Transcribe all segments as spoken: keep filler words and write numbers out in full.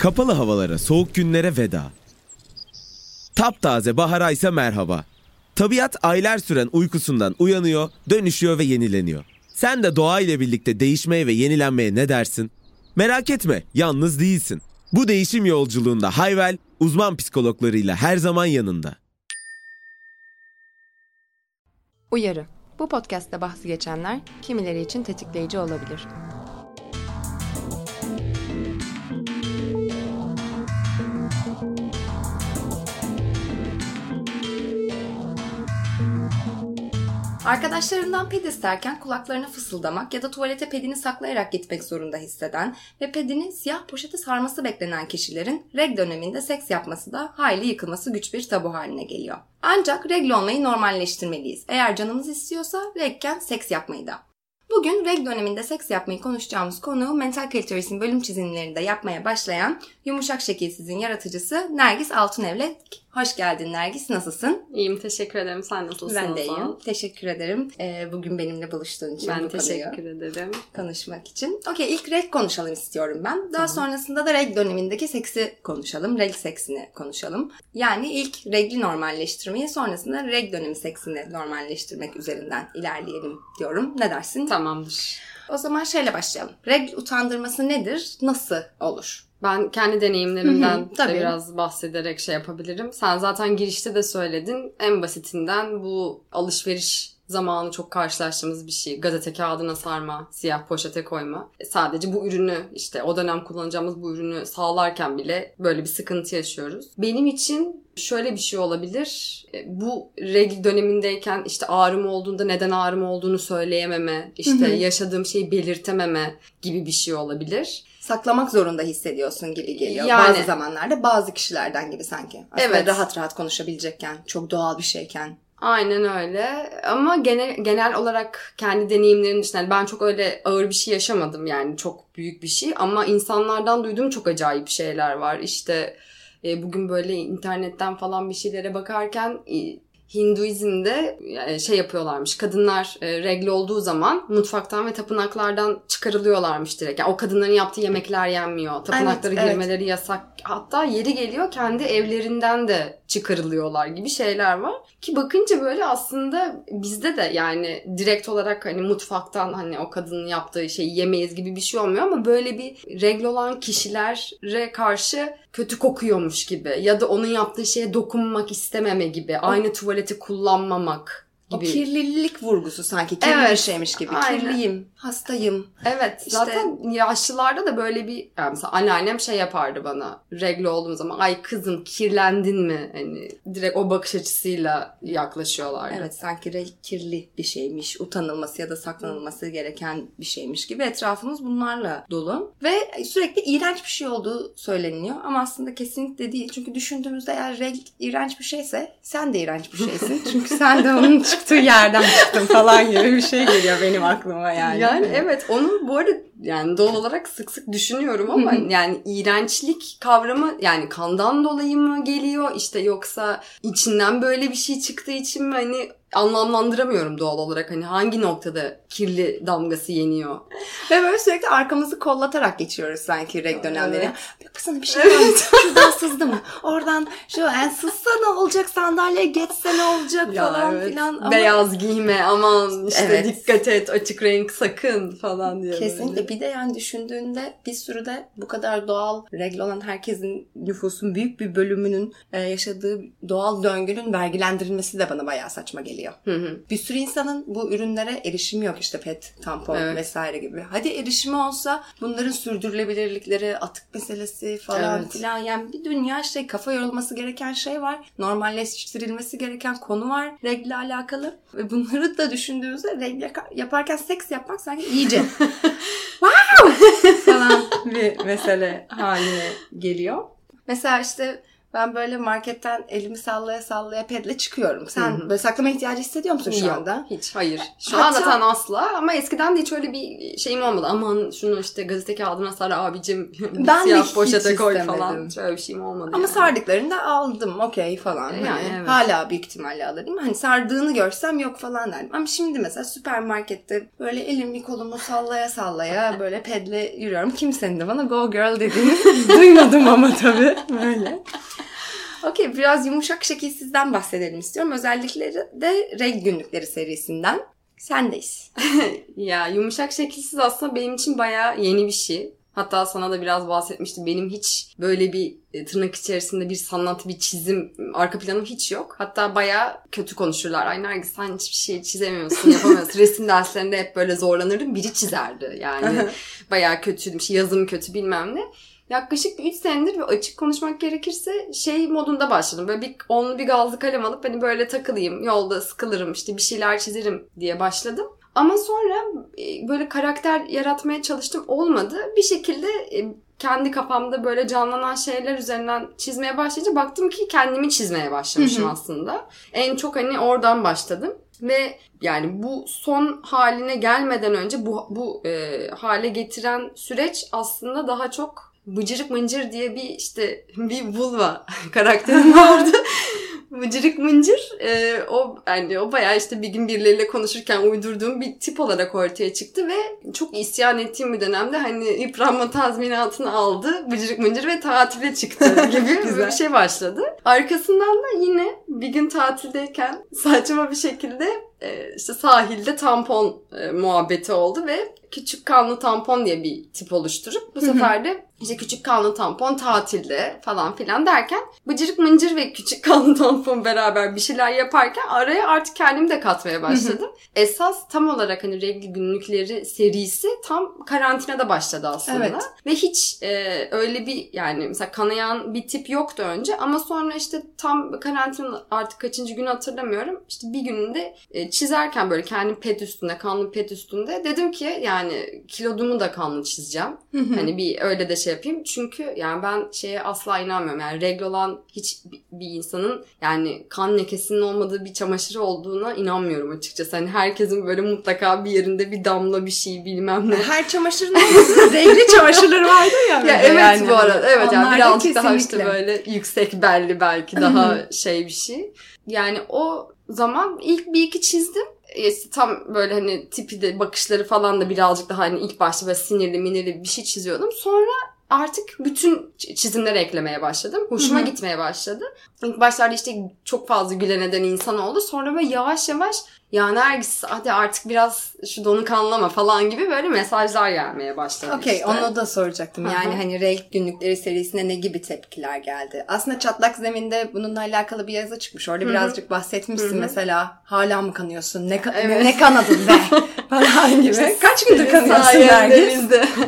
Kapalı havalara, soğuk günlere veda. Taptaze bahara ise merhaba. Tabiat aylar süren uykusundan uyanıyor, dönüşüyor ve yenileniyor. Sen de doğa ile birlikte değişmeye ve yenilenmeye ne dersin? Merak etme, yalnız değilsin. Bu değişim yolculuğunda Hayvel, uzman psikologlarıyla her zaman yanında. Uyarı: Bu podcast'te bahsi geçenler kimileri için tetikleyici olabilir. Arkadaşlarından ped isterken kulaklarına fısıldamak ya da tuvalete pedini saklayarak gitmek zorunda hisseden ve pedini siyah poşete sarması beklenen kişilerin reg döneminde seks yapması da hayli yıkılması güç bir tabu haline geliyor. Ancak regl olmayı normalleştirmeliyiz. Eğer canımız istiyorsa regken seks yapmayı da. Bugün reg döneminde seks yapmayı konuşacağımız konu Mental Clitoris'in bölüm çizimlerinde yapmaya başlayan Yumuşak Şekilsiz'in yaratıcısı Nergis Altunev'le. Hoş geldin Nergis, nasılsın? İyiyim, teşekkür ederim. Sen nasılsın? Ben de iyiyim. Teşekkür ederim. Ee, bugün benimle buluştuğun için. Ben bu teşekkür ederim. Konuşmak için. Okey, ilk reg konuşalım istiyorum ben. Daha tamam. Sonrasında da reg dönemindeki seksi konuşalım. Reg seksini konuşalım. Yani ilk regli normalleştirmeyi, sonrasında reg dönemi seksini normalleştirmek üzerinden ilerleyelim diyorum. Ne dersin? Tamamdır. O zaman şeyle başlayalım. Reg utandırması nedir? Nasıl olur? Ben kendi deneyimlerimden de biraz bahsederek şey yapabilirim. Sen zaten girişte de söyledin. En basitinden bu alışveriş zamanı çok karşılaştığımız bir şey. Gazete kağıdına sarma, siyah poşete koyma. Sadece bu ürünü, işte o dönem kullanacağımız bu ürünü sağlarken bile böyle bir sıkıntı yaşıyoruz. Benim için şöyle bir şey olabilir. Bu regl dönemindeyken işte ağrım olduğunda neden ağrım olduğunu söyleyememe, işte yaşadığım şeyi belirtememe gibi bir şey olabilir. Saklamak zorunda hissediyorsun gibi geliyor. Yani, bazı zamanlarda bazı kişilerden gibi sanki. Aslında evet. Rahat rahat konuşabilecekken, çok doğal bir şeyken. Aynen öyle ama genel genel olarak kendi deneyimlerim dışında ben çok öyle ağır bir şey yaşamadım, yani çok büyük bir şey, ama insanlardan duyduğum çok acayip şeyler var. İşte e, bugün böyle internetten falan bir şeylere bakarken e, Hinduizm'de şey yapıyorlarmış. Kadınlar e, regl olduğu zaman mutfaktan ve tapınaklardan çıkarılıyorlarmış direkt. Yani o kadınların yaptığı yemekler yenmiyor. Tapınaklara evet, girmeleri evet. yasak. Hatta yeri geliyor kendi evlerinden de çıkarılıyorlar gibi şeyler var. Ki bakınca böyle aslında bizde de yani direkt olarak hani mutfaktan hani o kadının yaptığı şeyi yemeyiz gibi bir şey olmuyor, ama böyle bir regl olan kişilere karşı kötü kokuyormuş gibi ya da onun yaptığı şeye dokunmak istememe gibi, o, aynı tuvaleti kullanmamak gibi. O kirlilik vurgusu sanki kirli evet, bir şeymiş gibi. Aynen. Kirliyim, hastayım. Evet, işte, zaten yaşlılarda da böyle bir, yani mesela anneannem şey yapardı bana regl olduğum zaman, ay kızım kirlendin mi? Hani direkt o bakış açısıyla yaklaşıyorlardı. Evet, sanki regl kirli bir şeymiş, utanılması ya da saklanılması hmm. gereken bir şeymiş gibi etrafımız bunlarla dolu. Ve sürekli iğrenç bir şey olduğu söyleniyor ama aslında kesinlikle değil. Çünkü düşündüğümüzde eğer regl iğrenç bir şeyse sen de iğrenç bir şeysin. Çünkü sen de onun çıktığı yerden çıktın falan gibi bir şey geliyor benim aklıma yani. Yani evet, onu bu arada yani doğal olarak sık sık düşünüyorum ama yani iğrençlik kavramı yani kandan dolayı mı geliyor işte, yoksa içinden böyle bir şey çıktığı için mi, hani anlamlandıramıyorum doğal olarak, hani hangi noktada kirli damgası yeniyor. Ve böyle sürekli arkamızı kollatarak geçiyoruz sanki reg dönemleri. Evet. Baksana bir şey var mı? Şuradan sızdı mı? Oradan şu yani sızsa ne olacak, sandalyeye geçse ne olacak ya falan evet. filan. Ama... Beyaz giyme, aman işte evet. dikkat et, açık renk sakın falan diye. Kesinlikle böyle. Bir de yani düşündüğünde bir sürü de bu kadar doğal regl olan herkesin, nüfusun büyük bir bölümünün yaşadığı doğal döngünün vergilendirilmesi de bana bayağı saçma geliyor. Hı hı. Bir sürü insanın bu ürünlere erişimi yok, işte pet, tampon evet. vesaire gibi. Hadi erişimi olsa bunların sürdürülebilirlikleri, atık meselesi falan evet. filan, yani bir dünya şey, kafa yorulması gereken şey var. Normalleştirilmesi gereken konu var regle alakalı. Ve bunları da düşündüğümüzde regle yaparken seks yapmak sanki iyice wow falan bir mesele haline geliyor. Mesela işte Ben böyle marketten elimi sallaya sallaya pedle çıkıyorum. Sen Hı-hı. böyle saklama ihtiyacı hissediyor musun şu Yok, anda? hiç. Hayır. Şu Hatta... anda zaten asla. Ama eskiden de hiç öyle bir şeyim olmadı. Aman şunu işte gazete kağıdına sar abicim. Ben siyah poşete koy istemedim falan. Şöyle bir şeyim olmadı. Ama yani. sardıklarında aldım. Okey falan. Yani, hani evet. Hala büyük ihtimalle alırım. Hani sardığını görsem yok falan derdim. Ama şimdi mesela süpermarkette böyle elimi kolumu sallaya sallaya böyle pedle yürüyorum. Kimsenin de bana go girl dediğini duymadım ama tabii. Böyle. Okey, biraz yumuşak şekilsizden bahsedelim istiyorum. Özellikle de Reg Günlükleri serisinden. Sendeyiz. Ya yumuşak şekilsiz aslında benim için bayağı yeni bir şey. Hatta sana da biraz bahsetmiştim. Benim hiç böyle bir tırnak içerisinde bir sanat, bir çizim, arka planım hiç yok. Hatta bayağı kötü konuşurlar. Ay Nergis sen hiçbir şey çizemiyorsun, yapamıyorsun. Resim derslerinde hep böyle zorlanırdım. Biri çizerdi yani. Bayağı kötüydüm. Yazım kötü bilmem ne. Yaklaşık üç senedir ve açık konuşmak gerekirse şey modunda başladım. Böyle bir onlu bir gazlı kalem alıp hani böyle takılayım, yolda sıkılırım, işte bir şeyler çizerim diye başladım. Ama sonra böyle karakter yaratmaya çalıştım, olmadı. Bir şekilde kendi kafamda böyle canlanan şeyler üzerinden çizmeye başlayınca baktım ki kendimi çizmeye başlamışım aslında. En çok hani oradan başladım. Ve yani bu son haline gelmeden önce bu, bu e, hale getiren süreç aslında daha çok Bıcırık Mıncır diye bir işte bir vulva karakterim vardı. Bıcırık Mıncır e, o yani o bayağı işte bir gün birileriyle konuşurken uydurduğum bir tip olarak ortaya çıktı ve çok isyan ettiğim bir dönemde hani yıpranma tazminatını aldı Bıcırık Mıncır ve tatile çıktı gibi bir şey başladı. Arkasından da yine bir gün tatildeyken saçma bir şekilde e, işte sahilde tampon e, muhabbeti oldu ve küçük kanlı tampon diye bir tip oluşturup bu sefer de işte küçük kanlı tampon tatilde falan filan derken Bıcırık Mıncır ve küçük kanlı tampon beraber bir şeyler yaparken araya artık kendimi de katmaya başladım. Esas tam olarak hani Reg Günlükleri serisi tam karantinada başladı aslında. Evet. Ve hiç e, öyle bir yani mesela kanayan bir tip yoktu önce ama sonra işte tam karantina artık kaçıncı günü hatırlamıyorum. İşte bir gününde e, çizerken böyle kendim pet üstünde, kanlı pet üstünde dedim ki yani kilodumu da kanlı çizeceğim. Hani bir öyle de şey yapayım. Çünkü yani ben şeye asla inanmıyorum. Yani regl olan hiç bir insanın yani kan lekesinin olmadığı bir çamaşırı olduğuna inanmıyorum açıkçası. Hani herkesin böyle mutlaka bir yerinde bir damla bir şey bilmem ne. Her çamaşırın olmasın regli çamaşırları vardı ya. Ya evet yani. bu arada. Evet yani birazcık kesinlikle. daha işte böyle yüksek belli belki daha şey bir şey. Yani o zaman ilk bir iki çizdim. İşte tam böyle hani tipi de bakışları falan da birazcık daha hani ilk başta böyle sinirli minirli bir şey çiziyordum. Sonra artık bütün çizimleri eklemeye başladım. Hoşuma Hı-hı. gitmeye başladı. İlk başlarda işte çok fazla gülen eden insan oldu. Sonra böyle yavaş yavaş ya Nergis hadi artık biraz şu donu kanlama falan gibi böyle mesajlar gelmeye başladı. Okey işte. onu da soracaktım. Yani Hı-hı. hani Reg Günlükleri serisine ne gibi tepkiler geldi? Aslında Çatlak Zemin'de bununla alakalı bir yazı çıkmış. Orada Hı-hı. birazcık bahsetmişsin Hı-hı. mesela. Hala mı kanıyorsun? Ne, ka- evet. ne kanadın be? falan gibi. İşte kaç gündür kanıyorsun Nergis?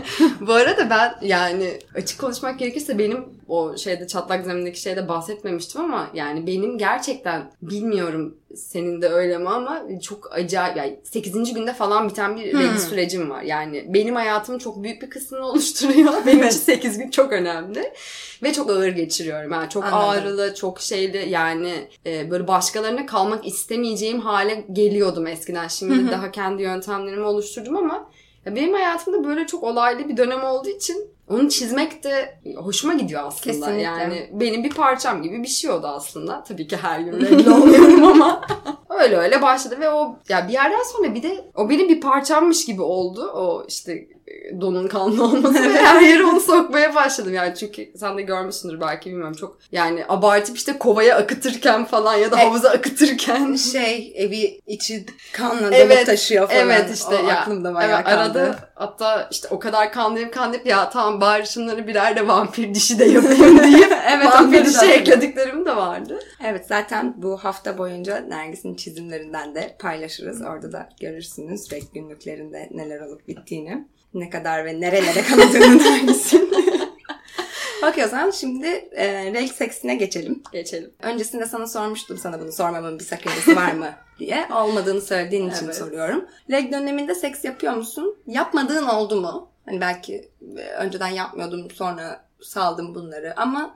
Bu arada ben yani açık konuşmak gerekirse benim o şeyde Çatlak Zemin'deki şeyde bahsetmemiştim ama yani benim gerçekten bilmiyorum senin de öyle mi ama çok acayip yani sekizinci günde falan biten bir hmm. regl sürecim var. Yani benim hayatımın çok büyük bir kısmını oluşturuyor. Benim için sekiz gün çok önemli ve çok ağır geçiriyorum. Yani çok Anladım. ağrılı, çok şeyli yani e, böyle başkalarına kalmak istemeyeceğim hale geliyordum eskiden. Şimdi daha kendi yöntemlerimi oluşturdum ama ya benim hayatımda böyle çok olaylı bir dönem olduğu için onu çizmek de hoşuma gidiyor aslında. Kesinlikle. Yani benim bir parçam gibi bir şey oldu aslında. Tabii ki her gün regl olmuyorum ama öyle öyle başladı ve o ya bir yerden sonra bir de o benim bir parçammış gibi oldu. O işte donun kanlı olması ve her yere onu sokmaya başladım. Yani çünkü sen de görmüşsündür belki bilmiyorum çok yani abartıp işte kovaya akıtırken falan ya da e, havuza akıtırken. Şey evi içi kanla evet, dolup taşıyor falan. Evet işte o ya. Aklımda bayağı evet, arada hatta işte o kadar kanlıyım kanlayıp ya tamam bari şunları birer de vampir dişi de yapayım deyip evet, vampir dişi eklediklerim de vardı. Evet zaten bu hafta boyunca Nergis'in çizimlerinden de paylaşırız. Orada da görürsünüz Reg Günlüklerinde neler olup bittiğini. Ne kadar ve nerelere kanadığını Nergis'in. Okey o zaman şimdi e, Reg seksine geçelim. Geçelim. Öncesinde sana sormuştum sana bunu sormamın bir sakıncası var mı diye. Olmadığını söylediğin için evet. soruyorum. Reg döneminde seks yapıyor musun? Yapmadığın oldu mu? Hani belki önceden yapmıyordum sonra saldım bunları ama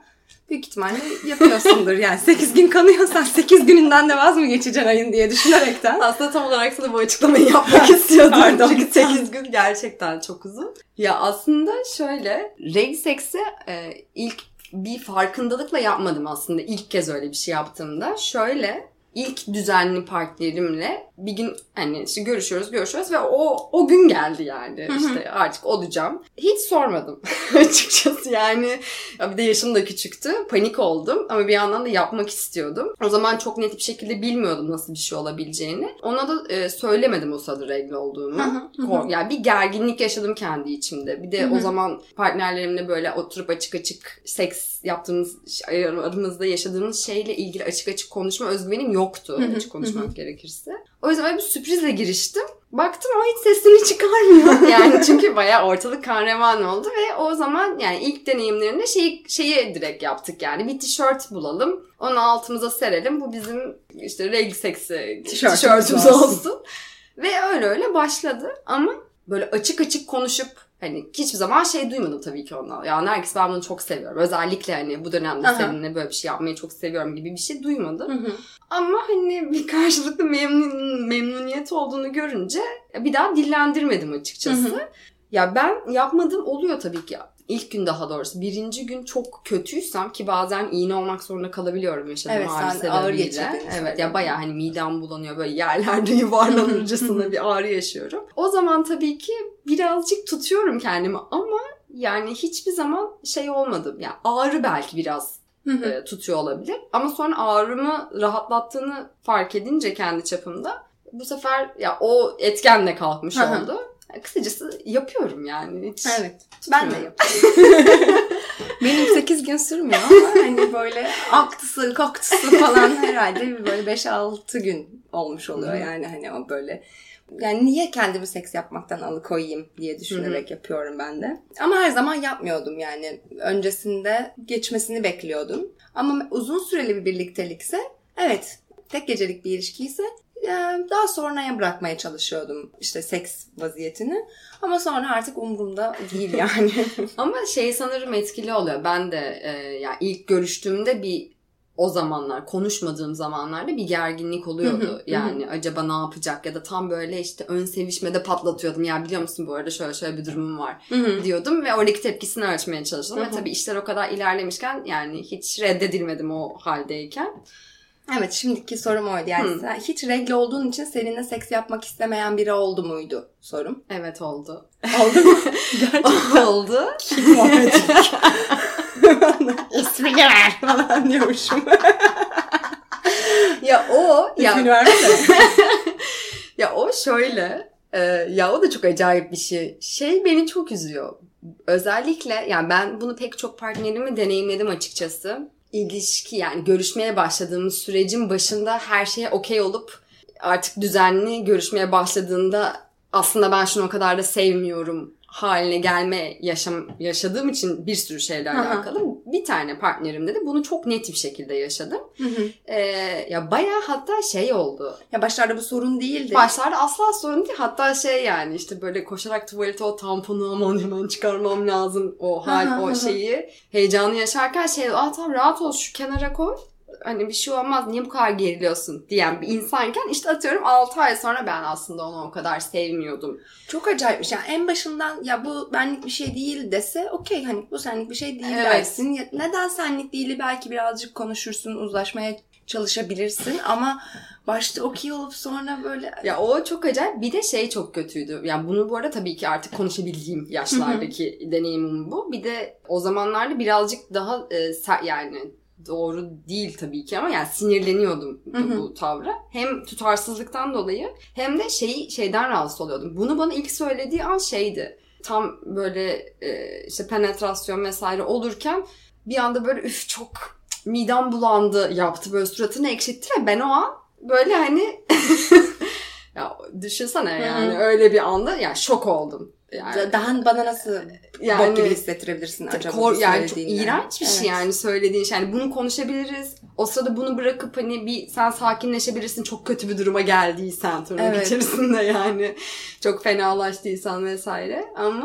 büyük ihtimalle yapıyorsundur. Yani sekiz gün kanıyorsan sekiz gününden de vaz mı geçeceksin ayın diye düşünerekten. Aslında tam olarak sana bu açıklamayı yapmak istiyordum. Pardon. Çünkü sekiz gün gerçekten çok uzun. Ya aslında şöyle, regl seksi e, ilk bir farkındalıkla yapmadım aslında. İlk kez öyle bir şey yaptığımda. Şöyle, ilk düzenli partnerimle bir gün hani işte görüşüyoruz görüşüyoruz ve o o gün geldi yani. Hı hı. İşte artık olacağım. Hiç sormadım açıkçası yani. Bir de yaşım da küçüktü. Panik oldum ama bir yandan da yapmak istiyordum. O zaman çok net bir şekilde bilmiyordum nasıl bir şey olabileceğini. Ona da e, söylemedim o sırada regl olduğumu. Hı hı. Yani bir gerginlik yaşadım kendi içimde. Bir de hı hı. o zaman partnerlerimle böyle oturup açık açık seks yaptığımız, aramızda yaşadığımız şeyle ilgili açık açık konuşma özgüvenim yoktu. Hı hı. Açık konuşmak hı hı. gerekirse. O yüzden öyle bir sürprizle giriştim. Baktım o hiç sesini çıkarmıyor. Yani çünkü bayağı ortalık kan revan oldu ve o zaman yani ilk deneyimlerinde şeyi, şeyi direkt yaptık yani. Bir tişört bulalım. Onu altımıza serelim. Bu bizim işte regl seksi tişörtümüz, tişörtümüz olsun. olsun. Ve öyle öyle başladı. Ama böyle açık açık konuşup hani hiçbir zaman şey duymadım tabii ki ondan. Ya Nergis ben bunu çok seviyorum. Özellikle hani bu dönemde Aha. seninle böyle bir şey yapmayı çok seviyorum gibi bir şey duymadım. Hı hı. Ama hani bir karşılıklı memnun, memnuniyet olduğunu görünce bir daha dillendirmedim açıkçası. Hı hı. Ya ben yapmadığım oluyor tabii ki. İlk gün daha doğrusu. Birinci gün çok kötüysem ki bazen iğne olmak zorunda kalabiliyorum yaşadığım evet, ağrı sebebiyle. Ağır geçirdin. Evet ya bayağı hani midem bulanıyor böyle yerlerde yuvarlanırcasına bir ağrı yaşıyorum. O zaman tabii ki birazcık tutuyorum kendimi ama yani hiçbir zaman şey olmadım. Yani ağrı belki biraz e, tutuyor olabilir. Ama sonra ağrımı rahatlattığını fark edince kendi çapımda bu sefer ya o etkenle kalkmış oldu. Kısacası yapıyorum yani. Hiç evet. Ben de yapıyorum. Benim sekiz gün sürmüyor ama hani böyle aktısı kaktısı falan herhalde böyle beş altı gün olmuş oluyor yani hani o böyle. Yani niye kendimi seks yapmaktan alıkoyayım diye düşünerek Hı-hı. yapıyorum ben de. Ama her zaman yapmıyordum yani. Öncesinde geçmesini bekliyordum. Ama uzun süreli bir birliktelikse evet tek gecelik bir ilişkiyse daha sonraya bırakmaya çalışıyordum işte seks vaziyetini. Ama sonra artık umurumda değil yani. Ama şey sanırım etkili oluyor. Ben de e, yani ilk görüştüğümde bir o zamanlar konuşmadığım zamanlarda bir gerginlik oluyordu. Yani acaba ne yapacak ya da tam böyle işte ön sevişmede patlatıyordum. Ya biliyor musun bu arada şöyle şöyle bir durumum var diyordum ve oradaki tepkisini ölçmeye çalıştım. Ve tabii işler o kadar ilerlemişken yani hiç reddedilmedim o haldeyken. Evet şimdiki sorum oydu yani hmm. hiç regl olduğun için seninle seks yapmak istemeyen biri oldu muydu sorum? Evet oldu. Oldu mu? Gerçekten. Oldu. Kim o? İsmini ver falan diyormuşum. ya o İsmini verme de. ya o şöyle e, ya o da çok acayip bir şey. Şey beni çok üzüyor. Özellikle yani ben bunu pek çok partnerimi deneyimledim açıkçası. İlişki yani görüşmeye başladığımız sürecin başında her şeye okey olup artık düzenli görüşmeye başladığında aslında ben şunu o kadar da sevmiyorum haline gelme yaşam yaşadığım için bir sürü şeylerle Aha. alakalı. Bir tane partnerimde de bunu çok net bir şekilde yaşadım. Hı hı. Ee, ya bayağı hatta şey oldu. Ya başlarda bu sorun değildi. Başlarda asla sorun değil. Hatta şey yani işte böyle koşarak tuvalete o tamponu aman hemen çıkarmam lazım. O hal Aha, o şeyi heyecanı yaşarken şey aa tamam rahat ol şu kenara koy. Hani bir şey olmaz niye bu kadar geriliyorsun diyen bir insanken işte atıyorum altı ay sonra ben aslında onu o kadar sevmiyordum. Çok acayipmiş yani en başından ya bu benlik bir şey değil dese okey hani bu senlik bir şey değil evet. dersin. Neden senlik değili belki birazcık konuşursun uzlaşmaya çalışabilirsin ama başta okey olup sonra böyle... Ya o çok acayip bir de şey çok kötüydü. Yani bunu bu arada tabii ki artık konuşabildiğim yaşlardaki deneyimim bu. Bir de o zamanlarda birazcık daha e, ser, yani... Doğru değil tabii ki ama yani sinirleniyordum bu, bu tavra. Hem tutarsızlıktan dolayı hem de şey şeyden rahatsız oluyordum. Bunu bana ilk söylediği an şeydi. Tam böyle e, işte penetrasyon vesaire olurken bir anda böyle üf çok midem bulandı yaptı. Böyle suratını ekşitti ve ben o an böyle hani ya düşünsene yani Hı-hı. öyle bir anda yani şok oldum. Yani, daha bana nasıl yani, bok gibi hissettirebilirsin acaba? Kor, yani çok iğrenç bir evet. şey yani söylediğin şey. Yani bunu konuşabiliriz. O sırada bunu bırakıp hani bir sen sakinleşebilirsin. Çok kötü bir duruma geldiysen tırnak evet. içerisinde yani. Çok fenalaştıysan vesaire. Ama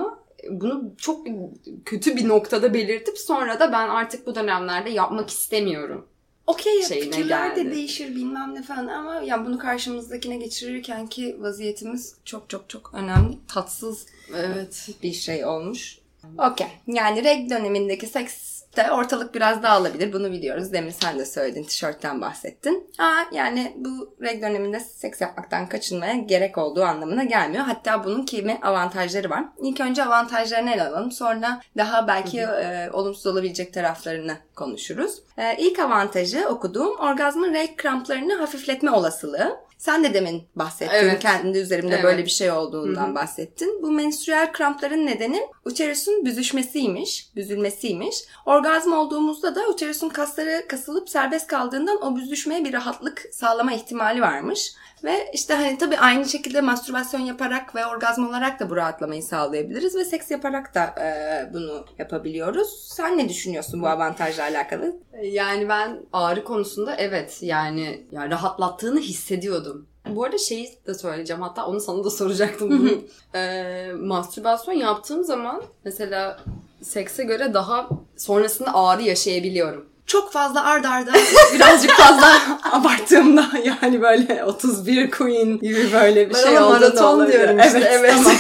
bunu çok kötü bir noktada belirtip sonra da ben artık bu dönemlerde yapmak istemiyorum. Okey, şeyine fikirler de geldi. değişir bilmem ne falan ama yani bunu karşımızdakine geçirirken ki vaziyetimiz çok çok çok önemli. Tatsız Evet. bir şey olmuş. Okey. Yani reg dönemindeki sekste ortalık biraz dağılabilir. Bunu biliyoruz. Demin sen de söyledin. Tişörtten bahsettin. Aa, yani bu reg döneminde seks yapmaktan kaçınmaya gerek olduğu anlamına gelmiyor. Hatta bunun kimi avantajları var. İlk önce avantajlarını ele alalım. Sonra daha belki e, olumsuz olabilecek taraflarını konuşuruz. E, ilk avantajı okuduğum orgazmın reg kramplarını hafifletme olasılığı. Sen de demin bahsettin. Evet. Kendi üzerimde Evet. böyle bir şey olduğundan Hı-hı. bahsettin. Bu menstrüel krampların nedeni uterusun büzüşmesiymiş, büzülmesiymiş. Orgazm olduğumuzda da uterusun kasları kasılıp serbest kaldığından o büzüşmeye bir rahatlık sağlama ihtimali varmış. Ve işte hani tabii aynı şekilde mastürbasyon yaparak ve orgazm olarak da bu rahatlamayı sağlayabiliriz ve seks yaparak da e, bunu yapabiliyoruz. Sen ne düşünüyorsun bu avantajla alakalı? Yani ben ağrı konusunda evet yani, yani rahatlattığını hissediyordum. Bu arada şeyi de söyleyeceğim, hatta onu sana da soracaktım. Bunu. ee, mastürbasyon yaptığım zaman mesela sekse göre daha sonrasında ağrı yaşayabiliyorum. Çok fazla ard arda birazcık fazla abarttığımda yani böyle otuz bir Queen gibi böyle bir Ben şey ona olduğunda maraton olabilir. diyorum işte, Evet, evet. tamam.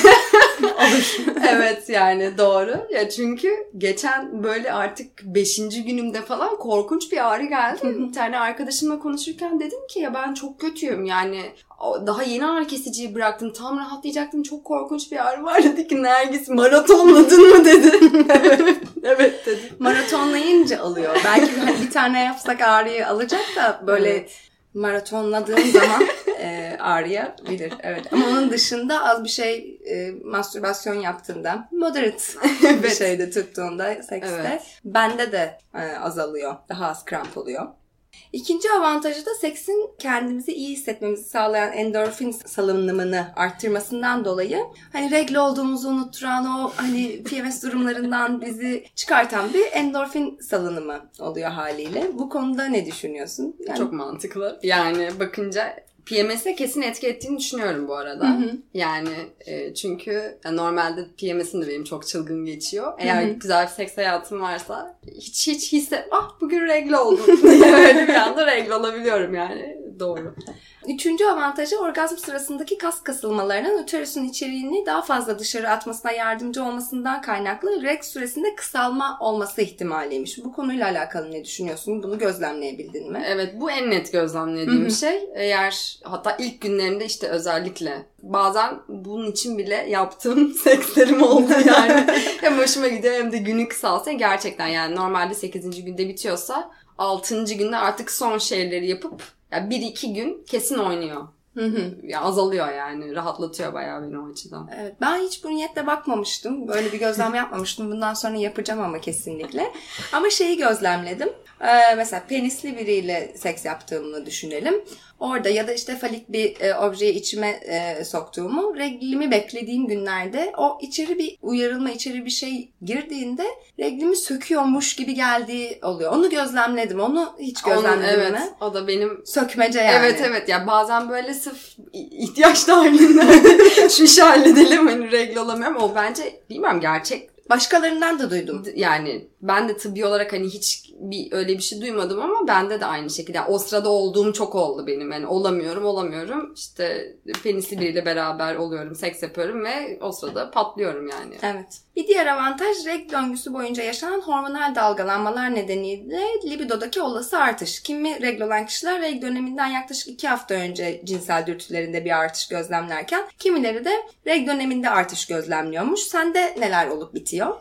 Olur. Evet yani doğru. Ya çünkü geçen böyle artık beşinci günümde falan korkunç bir ağrı geldi. Bir tane arkadaşımla konuşurken dedim ki ya ben çok kötüyüm yani daha yeni ağrı kesiciyi bıraktım. Tam rahatlayacaktım. Çok korkunç bir ağrı var. Dedi ki Nergis maratonladın mı dedi. Evet, evet dedi. Maratonlayınca alıyor. Belki bir tane yapsak ağrıyı alacak da böyle evet. Maratonladığın zaman e, ağrıyabilir. Evet. Ama onun dışında az bir şey e, mastürbasyon yaptığında moderate evet. bir şeyde tuttuğunda sekste evet. bende de e, azalıyor. Daha az kramp oluyor. İkinci avantajı da seksin kendimizi iyi hissetmemizi sağlayan endorfin salınımını arttırmasından dolayı hani regl olduğumuzu unutturan o hani P M S durumlarından bizi çıkartan bir endorfin salınımı oluyor haliyle. Bu konuda ne düşünüyorsun? Yani... Çok mantıklı. Yani bakınca P M S'e kesin etki ettiğini düşünüyorum bu arada. Hı hı. Yani e, çünkü yani normalde P M S'im de benim çok çılgın geçiyor. Eğer hı hı. güzel bir seks hayatım varsa hiç hiç hisse ah bugün regl oldum diye öyle bir anda regl olabiliyorum yani. Doğru. Üçüncü avantajı orgazm sırasındaki kas kasılmalarının uterusun içeriğini daha fazla dışarı atmasına yardımcı olmasından kaynaklı reg süresinde kısalma olması ihtimaliymiş. Bu konuyla alakalı ne düşünüyorsun? Bunu gözlemleyebildin mi? Evet, bu en net gözlemlediğim Hı-hı. şey. Eğer hatta ilk günlerinde işte özellikle bazen bunun için bile yaptığım sekslerim oldu yani. Hem hoşuma gidiyor hem de günü kısalsa gerçekten yani normalde sekizinci günde bitiyorsa altıncı günde artık son şeyleri yapıp ya bir iki gün kesin oynuyor. Hı hı. Ya azalıyor yani. Rahatlatıyor bayağı beni o açıdan. Evet, ben hiç bu niyetle bakmamıştım. Böyle bir gözlem yapmamıştım. Bundan sonra yapacağım ama kesinlikle. Ama şeyi gözlemledim. Ee, mesela penisli biriyle seks yaptığımı düşünelim. Orada ya da işte falik bir e, objeyi içime e, soktuğumu, reglimi beklediğim günlerde o içeri bir uyarılma, içeri bir şey girdiğinde reglimi söküyormuş gibi geldiği oluyor. Onu gözlemledim. Onu hiç gözlemledin evet, mi? O da benim... Sökmece yani. Evet evet. Ya bazen böyle sırf ihtiyaç dahilinde şu işi halledelim hani regl olamıyorum. O bence bilmiyorum gerçek. Başkalarından da duydum. Yani ben de tıbbi olarak hani hiç bir öyle bir şey duymadım ama bende de aynı şekilde. Yani o sırada olduğum çok oldu benim. Yani olamıyorum, olamıyorum. İşte penisli biriyle beraber oluyorum, seks yapıyorum ve o sırada patlıyorum yani. Evet. Bir diğer avantaj reg döngüsü boyunca yaşanan hormonal dalgalanmalar nedeniyle libidodaki olası artış. Kimi regl olan kişiler reg döneminden yaklaşık iki hafta önce cinsel dürtülerinde bir artış gözlemlerken kimileri de reg döneminde artış gözlemliyormuş. Sende neler olup bitiyor?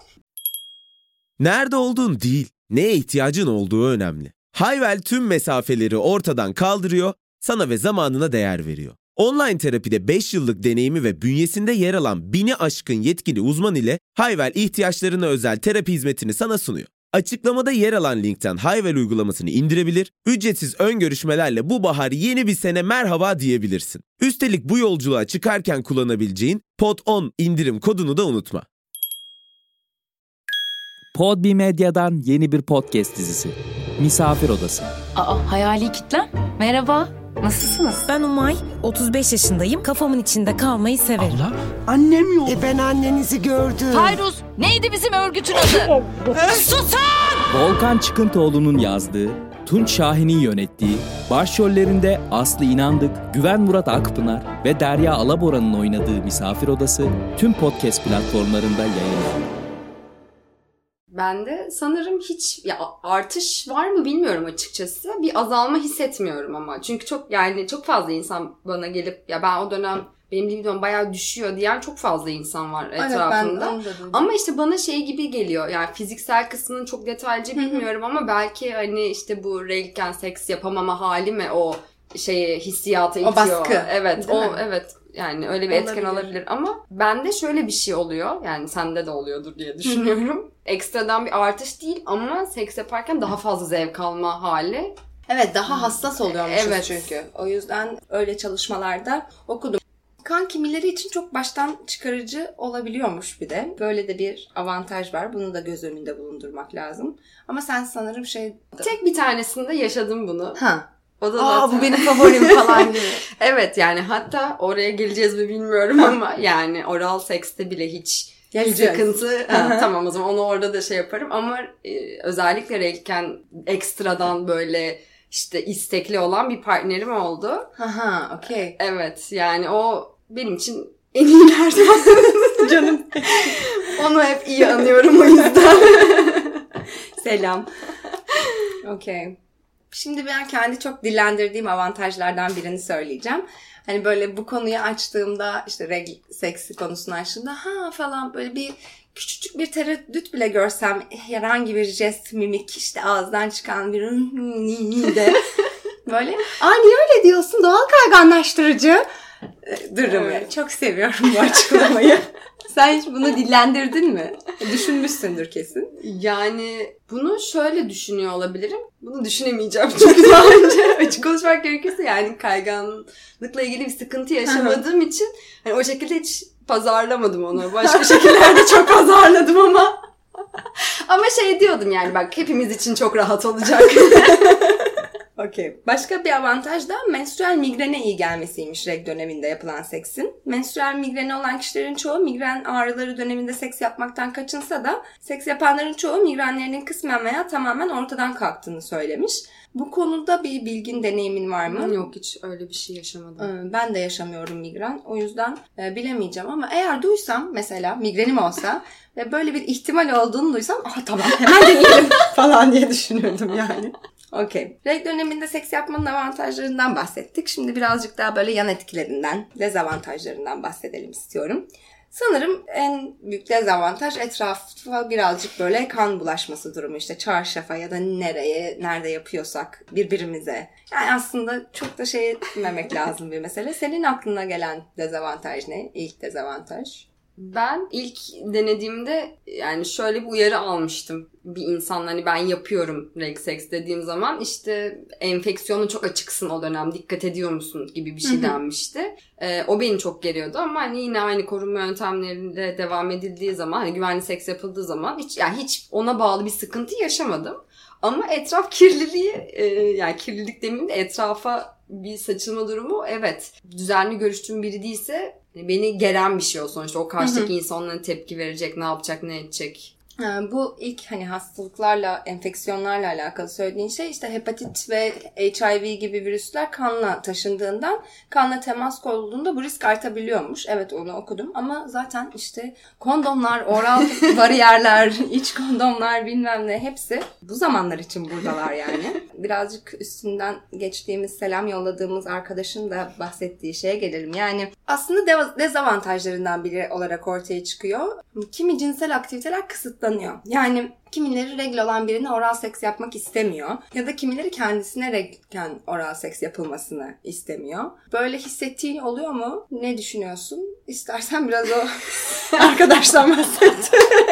Nerede olduğun değil, neye ihtiyacın olduğu önemli. Hayvel tüm mesafeleri ortadan kaldırıyor, sana ve zamanına değer veriyor. Online terapide beş yıllık deneyimi ve bünyesinde yer alan bini aşkın yetkili uzman ile Hayvel ihtiyaçlarına özel terapi hizmetini sana sunuyor. Açıklamada yer alan linkten Hayvel uygulamasını indirebilir, ücretsiz ön görüşmelerle bu bahar yeni bir sene merhaba diyebilirsin. Üstelik bu yolculuğa çıkarken kullanabileceğin Pod on indirim kodunu da unutma. Podbi Medya'dan yeni bir podcast dizisi. Misafir Odası. Aa, hayali kitlem. Merhaba. Nasılsınız? Ben Umay, otuz beş yaşındayım. Kafamın içinde kalmayı severim. Abla? Annem yok. E ben annenizi gördüm. Fayruz, neydi bizim örgütün adı? Susun! Volkan Çıkıntıoğlu'nun yazdığı, Tunç Şahin'in yönettiği, başrollerinde Aslı İnandık, Güven Murat Akpınar ve Derya Alabora'nın oynadığı Misafir Odası tüm podcast platformlarında yayınlanıyor. Ben de sanırım hiç ya artış var mı bilmiyorum açıkçası. Bir azalma hissetmiyorum ama. Çünkü çok yani çok fazla insan bana gelip ya ben o dönem benim libidom bayağı düşüyor diyen çok fazla insan var etrafımda. Evet, ben ama işte bana şey gibi geliyor. Yani fiziksel kısmını çok detaylıca bilmiyorum ama belki hani işte bu reglken seks yapamama hali mi o şeye hissiyata itiyor. O baskı. Evet, değil o mi? evet. Yani öyle bir etken olabilir. olabilir ama bende şöyle bir şey oluyor. Yani sende de oluyordur diye düşünüyorum. Ekstradan bir artış değil ama seks yaparken daha fazla zevk alma hali. Evet, daha hassas oluyormuşuz Evet. çünkü. O yüzden öyle çalışmalarda okudum. Kan kimileri için çok baştan çıkarıcı olabiliyormuş bir de. Böyle de bir avantaj var. Bunu da göz önünde bulundurmak lazım. Ama sen sanırım şey... Tek bir tanesinde yaşadım bunu. Ha. O da Aa, zaten... bu benim favorim falan gibi. Evet yani hatta oraya geleceğiz mi bilmiyorum ama yani oral sekste bile hiç Geleceğiz. sıkıntı. Ha, tamam o zaman onu orada da şey yaparım ama e, özellikle reglken ekstradan böyle işte istekli olan bir partnerim oldu. Aha, okey. Evet yani o benim için en iyilerden. Canım. Onu hep iyi anıyorum o yüzden. Selam. Okey. Şimdi ben kendi çok dillendirdiğim avantajlardan birini söyleyeceğim. Hani böyle bu konuyu açtığımda işte regl seksi konusunu açtığımda ha falan böyle bir küçücük bir tereddüt bile görsem herhangi bir jest, mimik işte ağızdan çıkan bir de böyle aa niye öyle diyorsun doğal kayganlaştırıcı durumu. Evet. Çok seviyorum bu açıklamayı. Sen hiç bunu dillendirdin mi? Düşünmüşsündür kesin. Yani bunu şöyle düşünüyor olabilirim. Bunu düşünemeyeceğim çünkü daha önce açık konuşmak gerekirse yani kayganlıkla ilgili bir sıkıntı yaşamadığım için hani o şekilde hiç pazarlamadım onu. Başka şekillerde çok pazarladım ama ama şey diyordum yani bak hepimiz için çok rahat olacak. Okey. Başka bir avantaj da menstrüel migrene iyi gelmesiymiş reg döneminde yapılan seksin. Menstrüel migreni olan kişilerin çoğu migren ağrıları döneminde seks yapmaktan kaçınsa da seks yapanların çoğu migrenlerinin kısmen veya tamamen ortadan kalktığını söylemiş. Bu konuda bir bilgin, deneyimin var mı? Yok hiç öyle bir şey yaşamadım. Ben de yaşamıyorum migren. O yüzden e, bilemeyeceğim ama eğer duysam mesela migrenim olsa ve böyle bir ihtimal olduğunu duysam ah tamam hemen deneyelim falan diye düşünürdüm yani. Okey. Reg döneminde seks yapmanın avantajlarından bahsettik. Şimdi birazcık daha böyle yan etkilerinden, dezavantajlarından bahsedelim istiyorum. Sanırım en büyük dezavantaj etrafa birazcık böyle kan bulaşması durumu. İşte çarşafa ya da nereye, nerede yapıyorsak birbirimize. Yani aslında çok da şey etmemek lazım bir mesele. Senin aklına gelen dezavantaj ne? İlk dezavantaj? Ben ilk denediğimde yani şöyle bir uyarı almıştım. Bir insan hani ben yapıyorum reg seks dediğim zaman işte enfeksiyona çok açıksın o dönem dikkat ediyor musun gibi bir şey Hı-hı. denmişti. Ee, o beni çok geriyordu ama hani yine aynı korunma yöntemlerinde devam edildiği zaman hani güvenli seks yapıldığı zaman hiç yani hiç ona bağlı bir sıkıntı yaşamadım. Ama etraf kirliliği e, yani kirlilik demeyeyim de etrafa bir saçılma durumu evet düzenli görüştüğüm biri değilse beni geren bir şey o sonuçta. O karşıdaki insanların tepki verecek, ne yapacak, ne edecek. Bu ilk hani hastalıklarla, enfeksiyonlarla alakalı söylediğin şey işte hepatit ve H I V gibi virüsler kanla taşındığından kanla temas kurulduğunda bu risk artabiliyormuş. Evet onu okudum ama zaten işte kondomlar, oral bariyerler, iç kondomlar bilmem ne hepsi bu zamanlar için buradalar yani. Birazcık üstünden geçtiğimiz selam yolladığımız arkadaşın da bahsettiği şeye gelelim. Yani aslında dezavantajlarından biri olarak ortaya çıkıyor. Kimi cinsel aktiviteler kısıtlanıyor. Yani kimileri regl olan birine oral seks yapmak istemiyor. Ya da kimileri kendisine reglken oral seks yapılmasını istemiyor. Böyle hissettiğin oluyor mu? Ne düşünüyorsun? İstersen biraz o arkadaştan bahset.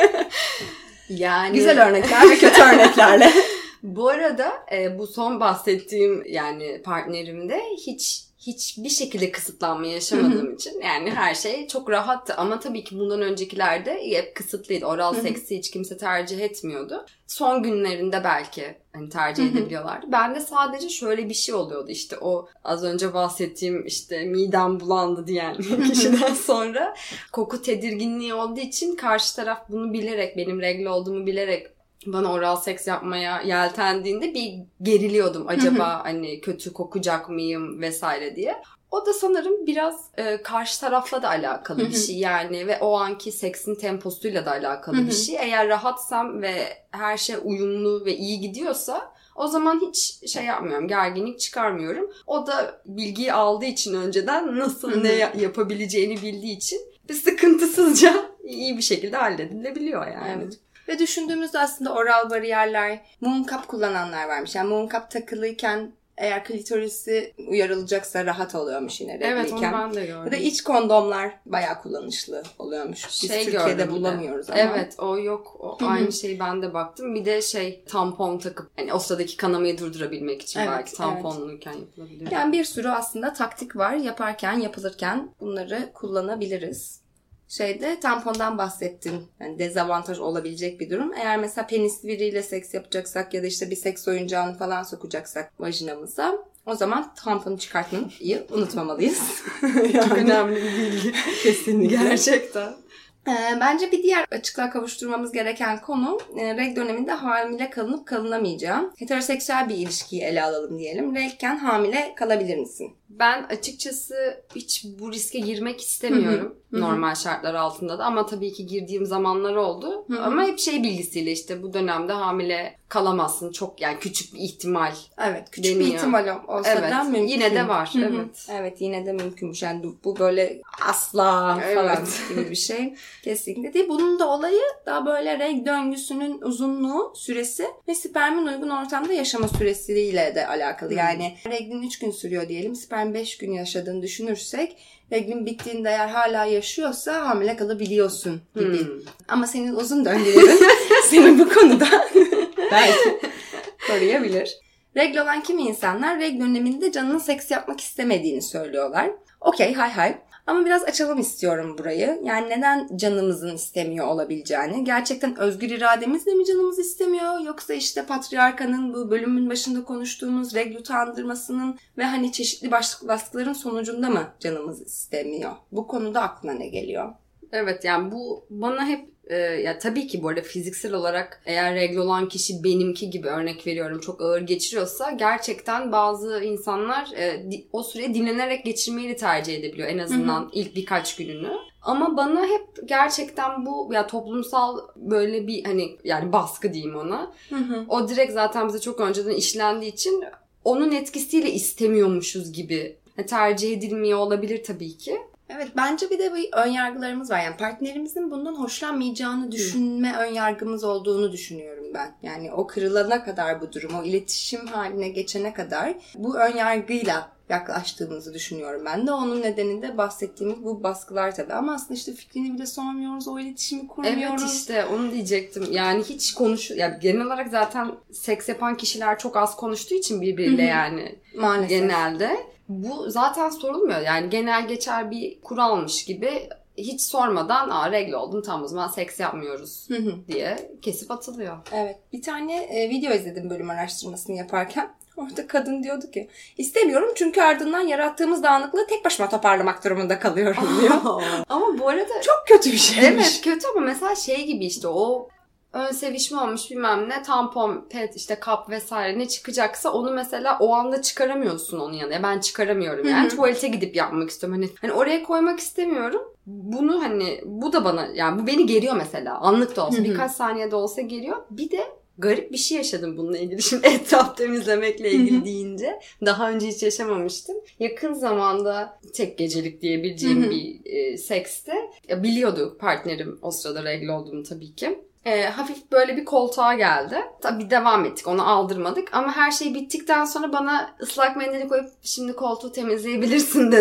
Yani... Güzel örnekler ve kötü örneklerle. Bu arada e, bu son bahsettiğim yani partnerimde hiç hiçbir şekilde kısıtlanma yaşamadığım için yani her şey çok rahattı. Ama tabii ki bundan öncekilerde hep kısıtlıydı. Oral seksi hiç kimse tercih etmiyordu. Son günlerinde belki hani tercih edebiliyorlardı. Bende sadece şöyle bir şey oluyordu, işte o az önce bahsettiğim işte midem bulandı diyen kişiden sonra koku tedirginliği olduğu için karşı taraf bunu bilerek, benim regl olduğumu bilerek bana oral seks yapmaya yeltendiğinde bir geriliyordum. Acaba hani kötü kokacak mıyım vesaire diye. O da sanırım biraz e, karşı tarafla da alakalı bir şey yani ve o anki seksin temposuyla da alakalı bir şey. Eğer rahatsam ve her şey uyumlu ve iyi gidiyorsa o zaman hiç şey yapmıyorum, gerginlik çıkarmıyorum. O da bilgiyi aldığı için önceden nasıl ne yapabileceğini bildiği için bir sıkıntısızca iyi bir şekilde halledilebiliyor yani. Evet. Ve düşündüğümüzde aslında oral bariyerler, mum kap kullananlar varmış. Yani mum kap takılıyken eğer klitorisi uyarılacaksa rahat oluyormuş yine regliyken. Evet, onu ben de gördüm. Ya da iç kondomlar bayağı kullanışlı oluyormuş. Biz şey Türkiye'de bulamıyoruz ama. Evet, o yok. O aynı şeyi ben de baktım. Bir de şey tampon takıp hani o sıradaki kanamayı durdurabilmek için evet, belki tamponluyken evet. yapılabilir. Yani bir sürü aslında taktik var. Yaparken, yapılırken bunları kullanabiliriz. Şeyde tampondan bahsettin. Yani dezavantaj olabilecek bir durum. Eğer mesela penisli biriyle seks yapacaksak ya da işte bir seks oyuncağını falan sokacaksak vajinamıza, o zaman tamponu çıkartmayı unutmamalıyız. Yani, çok önemli bir bilgi. Kesinlikle. Gerçekten. Ee, bence bir diğer açıklığa kavuşturmamız gereken konu e, reg döneminde hamile kalınıp kalınamayacağı. Heteroseksüel bir ilişkiyi ele alalım diyelim. Regken hamile kalabilir misin? Ben açıkçası hiç bu riske girmek istemiyorum. Hı hı. Normal şartlar altında da ama tabii ki girdiğim zamanlar oldu. Hı hı. Ama hep şey bilgisiyle işte bu dönemde hamile kalamazsın. Çok yani küçük bir ihtimal. Evet, küçük deniyor. bir ihtimal olsa evet, da mümkün. Yine de var. Hı hı. Evet. Evet, yine de mümkünmüş. Yani bu böyle asla evet. falan gibi bir şey. Kesinlikle değil. Bunun da olayı daha böyle reg döngüsünün uzunluğu, süresi ve spermin uygun ortamda yaşama süresiyle de alakalı. Hmm. Yani reglin üç gün sürüyor diyelim. Sperm beş gün yaşadığını düşünürsek reglin bittiğinde eğer hala yaşıyorsa hamile kalabiliyorsun gibi. Hmm. Ama senin uzun döngülerin seni bu konuda belki koruyabilir. Regl olan kimi insanlar reg döneminde canının seks yapmak istemediğini söylüyorlar. Okey, hay hay. Ama biraz açalım istiyorum burayı. Yani neden canımızın istemiyor olabileceğini. Gerçekten özgür irademizle mi canımız istemiyor? Yoksa işte patriarkanın bu bölümün başında konuştuğumuz regl utandırmasının ve hani çeşitli baskıların sonucunda mı canımız istemiyor? Bu konuda aklına ne geliyor? Evet, yani bu bana hep e, ya tabii ki bu arada fiziksel olarak eğer regl olan kişi benimki gibi örnek veriyorum çok ağır geçiriyorsa gerçekten bazı insanlar e, di, o süreyi dinlenerek geçirmeyi de tercih edebiliyor en azından hı hı. ilk birkaç gününü. Ama bana hep gerçekten bu ya toplumsal böyle bir hani yani baskı diyeyim ona. Hı hı. O direkt zaten bize çok önceden işlendiği için onun etkisiyle istemiyormuşuz gibi tercih edilmiyor olabilir tabii ki. Evet, bence bir de bir önyargılarımız var. Yani partnerimizin bundan hoşlanmayacağını düşünme Hı. önyargımız olduğunu düşünüyorum ben. Yani o kırılana kadar bu durum, o iletişim haline geçene kadar bu önyargıyla yaklaştığımızı düşünüyorum ben de. Onun nedeninde bahsettiğimiz bu baskılar tabii. Ama aslında işte fikrini bile sormuyoruz, o iletişimi kurmuyoruz. Evet, işte onu diyecektim. Yani hiç konuş... Yani genel olarak zaten seks yapan kişiler çok az konuştuğu için birbiriyle yani. Maalesef. Genelde. Bu zaten sorulmuyor. Yani genel geçer bir kuralmış gibi hiç sormadan aa regl oldum tamam o zaman seks yapmıyoruz diye kesip atılıyor. Evet. Bir tane e, video izledim bölüm araştırmasını yaparken. Orada kadın diyordu ki istemiyorum çünkü ardından yarattığımız dağınıklığı tek başıma toparlamak durumunda kalıyorum diyor. Ama bu arada çok kötü bir şeymiş. Evet, kötü ama mesela şey gibi işte o ön sevişme olmuş bilmem ne tampon, pet, işte kap vesaire ne çıkacaksa onu mesela o anda çıkaramıyorsun onun yanına. Ben çıkaramıyorum yani. Hı-hı. Tuvalete gidip yapmak istiyorum. Hani, hani oraya koymak istemiyorum. Bunu hani bu da bana yani bu beni geriyor mesela. Anlık da olsa Hı-hı. birkaç saniyede olsa geriyor. Bir de garip bir şey yaşadım bununla ilgili. Şimdi etraf temizlemekle ilgili Hı-hı. deyince daha önce hiç yaşamamıştım. Yakın zamanda tek gecelik diyebileceğim Hı-hı. bir e, sekste ya, biliyordu partnerim o sırada regl olduğumu tabii ki. E, hafif böyle bir koltuğa geldi. Tabii devam ettik. Onu aldırmadık. Ama her şey bittikten sonra bana ıslak mendili koyup şimdi koltuğu temizleyebilirsin dedi.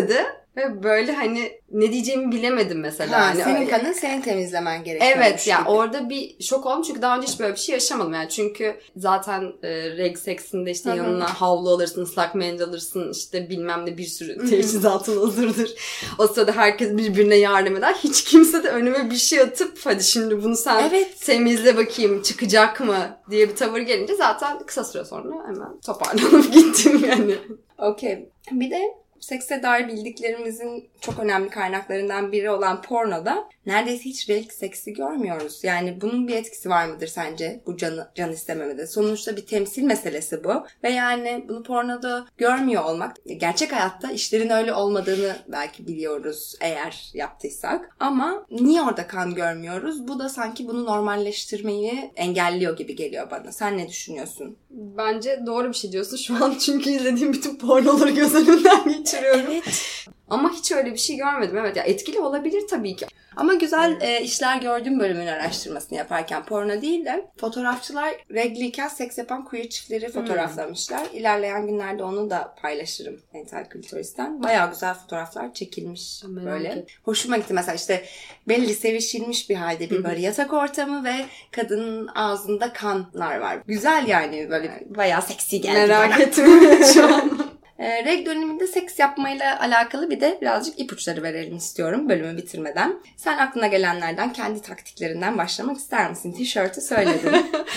Ve böyle hani ne diyeceğimi bilemedim mesela. Ha, hani senin öyle. kanın senin temizlemen gerekiyor. Evet ya yani orada bir şok oldum çünkü daha önce hiç böyle bir şey yaşamadım yani. Çünkü zaten e, reg seksinde işte yanına havlu alırsın, ıslak mendil alırsın, işte bilmem ne bir sürü teçhizatın hazırdır. O sırada herkes birbirine yardım eder. Hiç kimse de önüme bir şey atıp hadi şimdi bunu sen evet. temizle bakayım çıkacak mı diye bir tavır gelince zaten kısa süre sonra hemen toparlanıp gittim yani. Okey. Bir de sekse dair bildiklerimizin çok önemli kaynaklarından biri olan pornoda neredeyse hiç reg seksi görmüyoruz. Yani bunun bir etkisi var mıdır sence bu canı, can istememede? Sonuçta bir temsil meselesi bu. Ve yani bunu pornoda görmüyor olmak, gerçek hayatta işlerin öyle olmadığını belki biliyoruz eğer yaptıysak. Ama niye orada kan görmüyoruz? Bu da sanki bunu normalleştirmeyi engelliyor gibi geliyor bana. Sen ne düşünüyorsun? Bence doğru bir şey diyorsun şu an çünkü izlediğim bütün pornoları göz önünden geçiriyorum. Evet. Ama hiç öyle bir şey görmedim. Evet ya etkili olabilir tabii ki. Ama güzel e, işler gördüğüm bölümün araştırmasını yaparken porno değil de fotoğrafçılar regliyken seks yapan queer çiftleri fotoğraflamışlar. Hmm. İlerleyen günlerde onu da paylaşırım Mental Clitoris'ten. Bayağı güzel fotoğraflar çekilmiş merak böyle. Et. Hoşuma gitti mesela işte belli sevişilmiş bir halde bir böyle yatak ortamı ve kadının ağzında kanlar var. Güzel yani böyle bayağı seksi geldi merak bana. ettim şu an. E, reg döneminde seks yapmayla alakalı bir de birazcık ipuçları verelim istiyorum bölümü bitirmeden. Sen aklına gelenlerden kendi taktiklerinden başlamak ister misin? Tişörtü söyledin.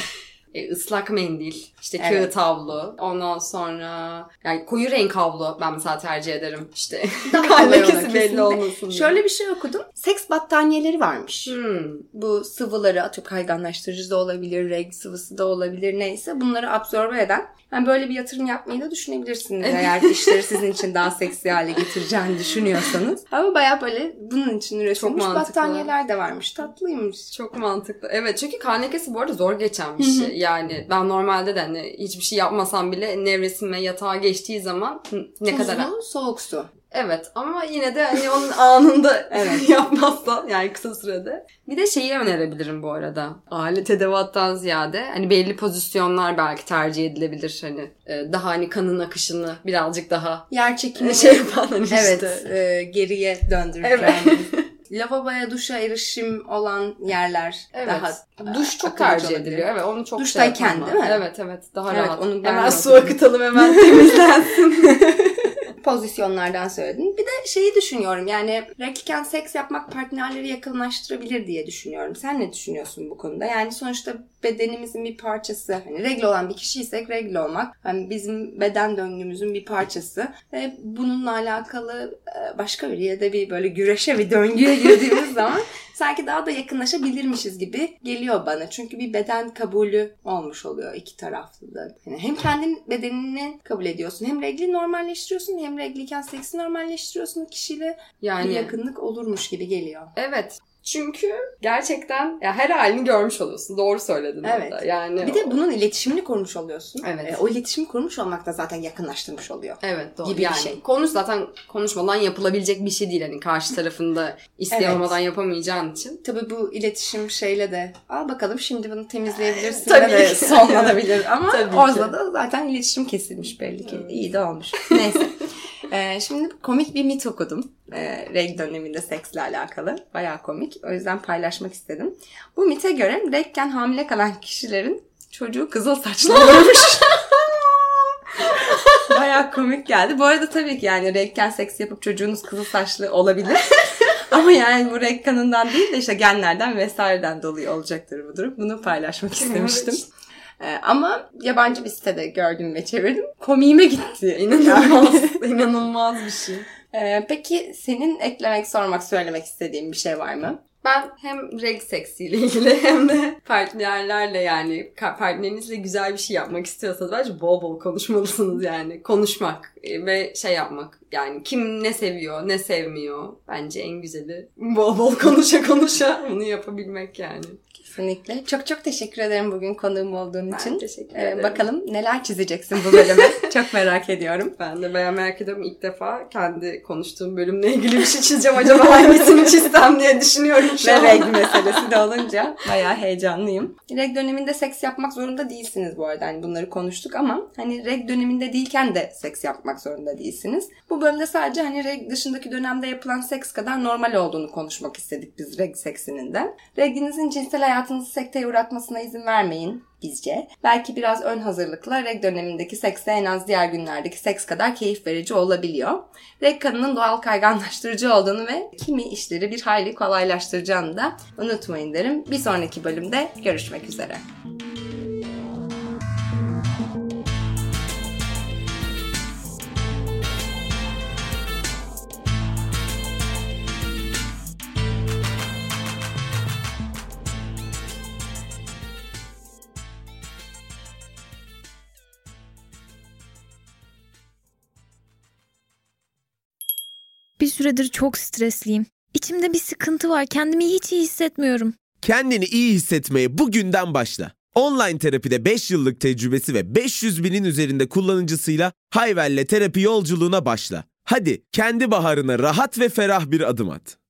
e, ıslak mendil, işte evet. kağıt havlu, ondan sonra yani koyu renk havlu ben mesela tercih ederim. İşte daha lekesi belli olmasın diye. Şöyle bir şey okudum. Seks battaniyeleri varmış. Hmm. Bu sıvıları atıp kayganlaştırıcı da olabilir, reg sıvısı da olabilir neyse bunları absorbe eden. Yani böyle bir yatırım yapmayı da düşünebilirsiniz eğer işleri sizin için daha seksi hale getireceğini düşünüyorsanız. Ama bayağı böyle bunun için üretilmiş battaniyeler de varmış. Tatlıymış. Çok mantıklı. Evet çünkü kan lekesi bu arada zor geçen bir şey. Yani ben normalde de hani hiçbir şey yapmasam bile nevresim ve yatağa geçtiği zaman ne Tuzlu, kadar... soğuk su. Evet ama yine de hani onun anında evet. yapmazsan yani kısa sürede. Bir de şeyi önerebilirim bu arada. Alet edevattan ziyade hani belli pozisyonlar belki tercih edilebilir hani daha hani kanın akışını birazcık daha yer çekimi şey yapan hani evet, işte. E, geriye döndürürken. Evet. Lavaboya, duşa erişim olan yerler evet. daha duş çok tercih olabilir. Ediliyor. Evet, onu çok duştayken şey değil mi? Evet, evet. Daha evet, rahat. Onu hemen su akıtalım, hemen temizlensin. Pozisyonlardan söyledin. Bir de şeyi düşünüyorum yani reg'ken seks yapmak partnerleri yakınlaştırabilir diye düşünüyorum. Sen ne düşünüyorsun bu konuda? Yani sonuçta bedenimizin bir parçası. Hani regl olan bir kişiysek regl olmak hani bizim beden döngümüzün bir parçası. Ve bununla alakalı başka bir ya da bir böyle güreşe bir döngüye girdiğimiz zaman sanki daha da yakınlaşabilirmişiz gibi geliyor bana. Çünkü bir beden kabulü olmuş oluyor iki taraflı da. Yani hem kendin bedenini kabul ediyorsun, hem regli normalleştiriyorsun, hem regliyken seksi normalleştiriyorsun kişiyle. Yani bir yakınlık olurmuş gibi geliyor. Evet. Çünkü gerçekten ya her halini görmüş oluyorsun. Doğru söyledin evet. orada. Yani bir de bunun iletişimini kurmuş oluyorsun. Evet. E, o iletişimi kurmuş olmak da zaten yakınlaştırmış oluyor. Evet doğru. Gibi yani, bir şey. Konuş zaten konuşmadan yapılabilecek bir şey değil. Hani karşı tarafında isteyen evet. olmadan yapamayacağın için. Tabii bu iletişim şeyle de al bakalım şimdi bunu temizleyebilirsin. Tabii de sonlanabilir. Ama Tabii orada ki. da zaten iletişim kesilmiş belli ki. Evet. İyi de olmuş. Neyse. Ee, şimdi komik bir mit okudum. Ee, reg döneminde seksle alakalı. Bayağı komik. O yüzden paylaşmak istedim. Bu mite göre regken hamile kalan kişilerin çocuğu kızıl saçlı olurmuş. Bayağı komik geldi. Bu arada tabii ki yani regken seks yapıp çocuğunuz kızıl saçlı olabilir. Ama yani bu reg kanından değil de işte genlerden vesaireden dolayı olacaktır bu durum. Bunu paylaşmak istemiştim. Ee, ama yabancı bir sitede gördüm ve çevirdim. Komiğime gitti. İnanılmaz. İnanılmaz bir şey. Ee, peki senin eklemek, sormak, söylemek istediğin bir şey var mı? Ben hem reg seksiyle ilgili hem de partnerlerle yani partnerinizle güzel bir şey yapmak istiyorsanız bence bol bol konuşmalısınız yani. Konuşmak ve şey yapmak. Yani kim ne seviyor, ne sevmiyor. Bence en güzeli bol bol konuşa konuşa bunu yapabilmek yani. Kesinlikle. Çok çok teşekkür ederim bugün konuğum olduğun ben için. teşekkür ederim. Ee, bakalım neler çizeceksin bu bölüme. Çok merak ediyorum. Ben de bayağı merak ediyorum. İlk defa kendi konuştuğum bölümle ilgili bir şey çizeceğim. Acaba hangisini çizsem diye düşünüyorum Ve regl meselesi de olunca bayağı heyecanlıyım. Regl döneminde seks yapmak zorunda değilsiniz bu arada. Hani bunları konuştuk ama hani regl döneminde değilken de seks yapmak zorunda değilsiniz. Bu bölümde sadece hani regl dışındaki dönemde yapılan seks kadar normal olduğunu konuşmak istedik biz regl seksinin de. Reglinizin cinsel hayatınızı sekteye uğratmasına izin vermeyin bizce. Belki biraz ön hazırlıkla regl dönemindeki seks de en az diğer günlerdeki seks kadar keyif verici olabiliyor. Regl kanının doğal kayganlaştırıcı olduğunu ve kimi işleri bir hayli kolaylaştıracağını da unutmayın derim. Bir sonraki bölümde görüşmek üzere. Bir süredir çok stresliyim. İçimde bir sıkıntı var. Kendimi hiç iyi hissetmiyorum. Kendini iyi hissetmeye bugünden başla. Online terapide beş yıllık tecrübesi ve beş yüz binin üzerinde kullanıcısıyla Hayvel'le terapi yolculuğuna başla. Hadi kendi baharına rahat ve ferah bir adım at.